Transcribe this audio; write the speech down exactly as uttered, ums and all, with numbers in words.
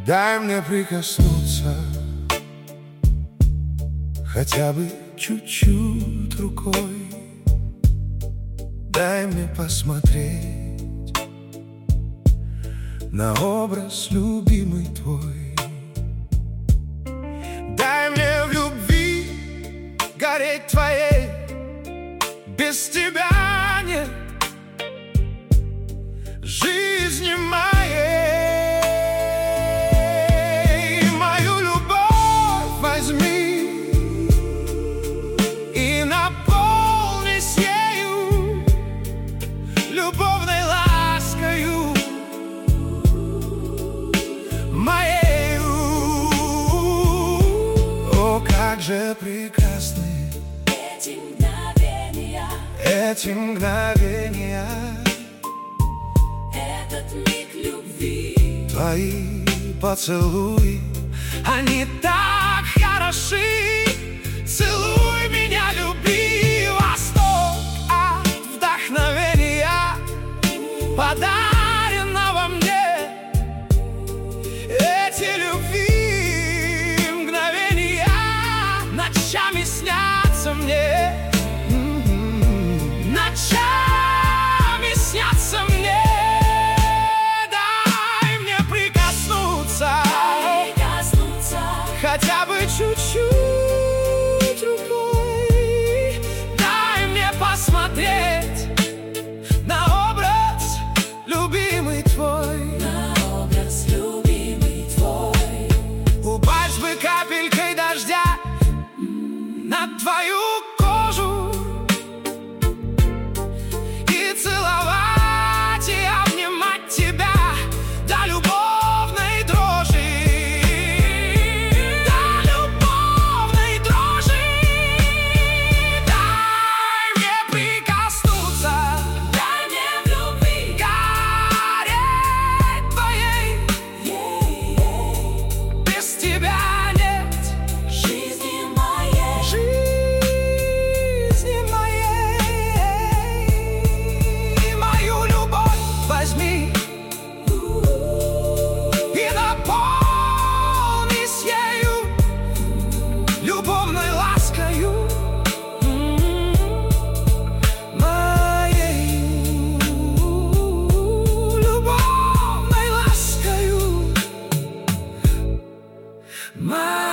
Дай мне прикоснуться хотя бы чуть-чуть рукой. Дай мне посмотреть на образ любимый твой. Дай мне в любви гореть твоей, без тебя нет жизни моей. Мою любовь возьми и наполнись ею, любовной ласкою моею. О, как же прекрасны эти мгновения, эти мгновения, этот миг любви. твои поцелуи, они так хороши. Целуй меня, люби, восток от вдохновения, подаренного мне. Эти любви мгновения ночами снятся мне, ночами снятся мне. Дай мне прикоснуться, Прикоснуться хотя бы чуть-чуть рукой. Дай мне посмотреть на образ любимый твой. на образ любимый твой. Упасть бы капелькой дождя на твою кожу и целовать и обнимать тебя до любовной дрожи, до любовной дрожи. Дай мне прикоснуться, Дай мне в любви гореть твоей, ей-ей, без тебя нет жизни моей. жизни моей. Мою любовь возьми и наполнись ею, любовной ласкою моею, любовной ласкою моею.